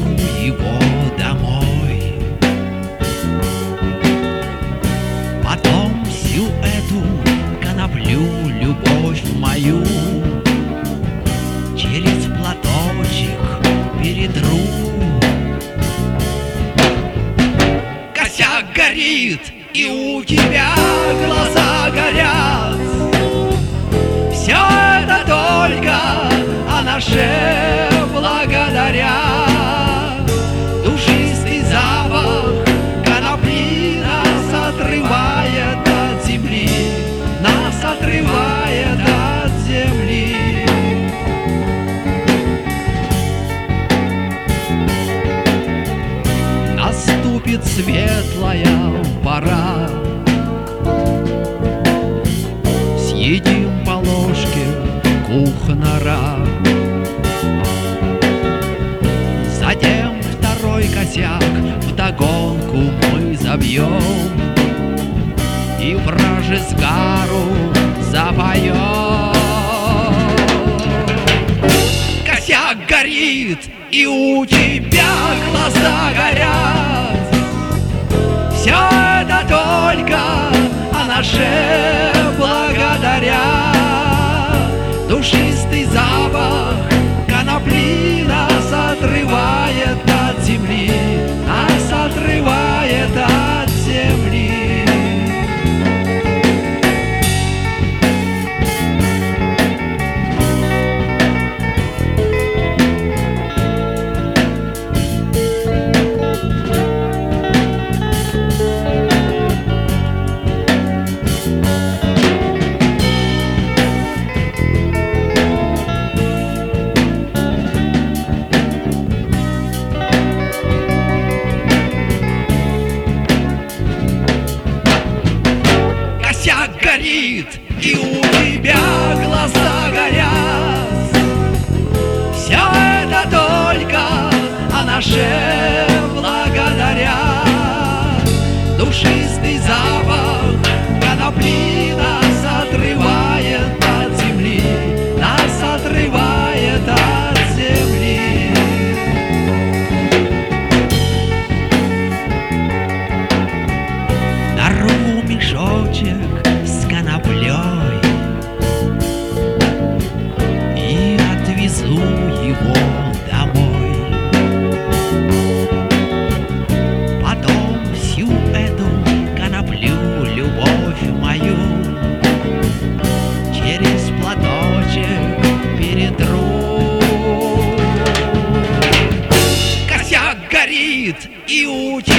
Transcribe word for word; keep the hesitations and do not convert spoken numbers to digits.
его домой. Потом всю эту коноплю, любовь мою, через платочек перетру. Косяк горит, и у тебя глаза горят. Все это только о наше благодаря. Душистый запах конопли нас отрывает от земли, нас отрывает от земли. Наступит светлая пора, съедим по ложке кухонара. Затем второй косяк вдогонку мы забьем и враже сгару запоем. Косяк горит, и у тебя глаза горят. Все это только о наше благодаря. Душистый запах конопли нас отрывает от земли, нас отрывает от земли. Горит, и у тебя глаза горят. Все это только о наше благодаря. Душистый запах конопли нас отрывает от земли, нас отрывает от земли. Нарву мешочек коноплей и отвезу его домой. Потом всю эту коноплю, любовь мою, через платочек перетру. Косяк горит, и у тебя